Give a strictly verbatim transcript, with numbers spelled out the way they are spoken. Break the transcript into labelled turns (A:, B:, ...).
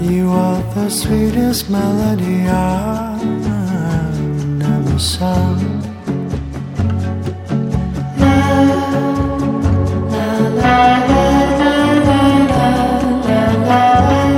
A: You are the sweetest melody I've never sung.